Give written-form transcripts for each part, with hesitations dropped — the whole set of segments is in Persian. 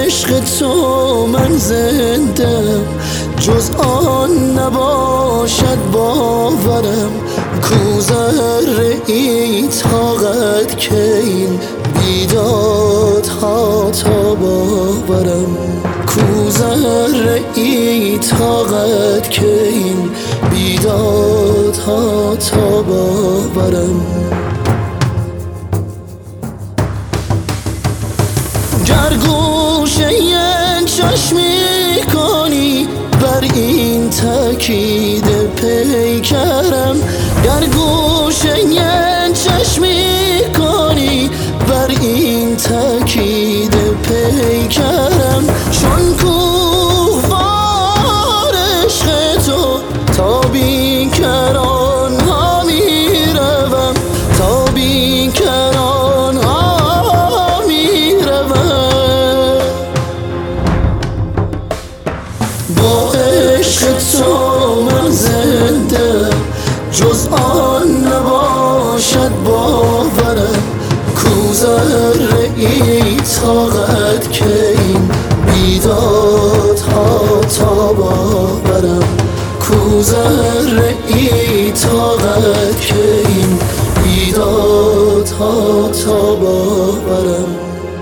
عشق تو من زندم، جز آن نباشد باورم. کو ذره ای طاقت که این بیدادها تا باورم. کو ذره ای طاقت که این بیدادها تا باورم. گر گوشه چشمی کنی بر این تاکید پیکرم، گر گوشه چشمی کنی بر این تاکید پیکرم. چون کوهوار عشق تو تا بیکران ها می روم، تا بیکران ها می روم. با عشق تو من زنده، جز آن نباشد باورم. کو ذره ای طاقت که این بیدادها تا باورم. کو ذره ای طاقت که این بیدادها تا باورم.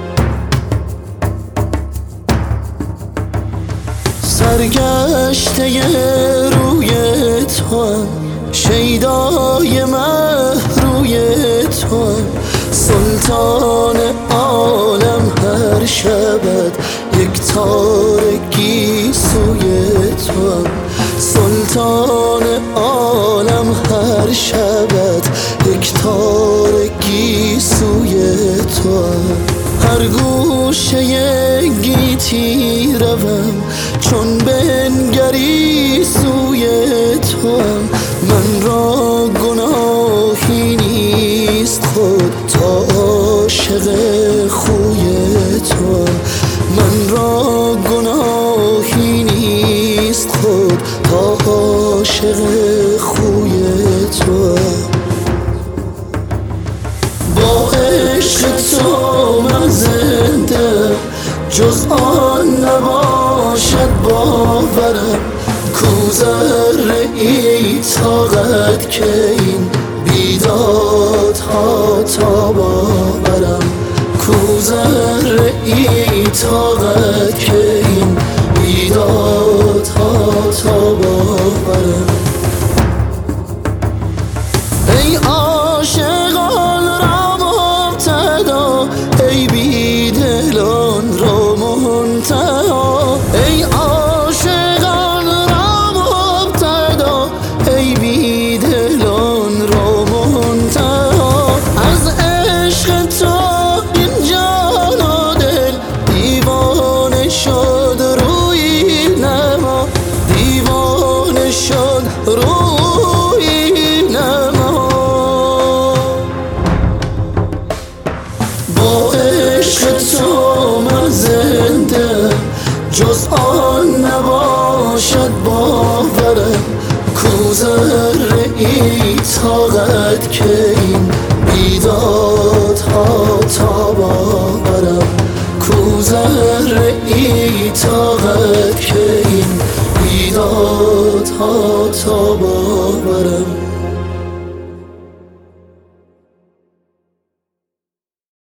سرگشته روی توام، شیدای مه روی توام. سلطان عالم هر شبت یک تارگی سوی توام. سلطان عالم هر شبت یک تارگی سوی توام. هر گوشه گیتی روم، چون بنگری سوی توام. من را گناهی نیست خود تا عاشق خوی توام. من را گناهی نیست خود تا عاشق خوی توام. با عشق تو من زنده، جز آن نباشد باورم. کو ذره ای طاقت که این بیدادها تا باورم. کو ذره ای طاقت که این بیدادها تا باورم. ای عاشقان را مبتدا، ای بیدلان را منتها. ای عاشقان را مبتدا، ای بیدلان را منتها. از عشق تو این جان و دل دیوانه شد روی نما، دیوانه شد روی نما. با عشق تو من زنده، جز آن نباشد باورم. کو ذره ای طاقت که این بیدادها تا باورم. کو ذره ای طاقت که این بیدادها تا باورم.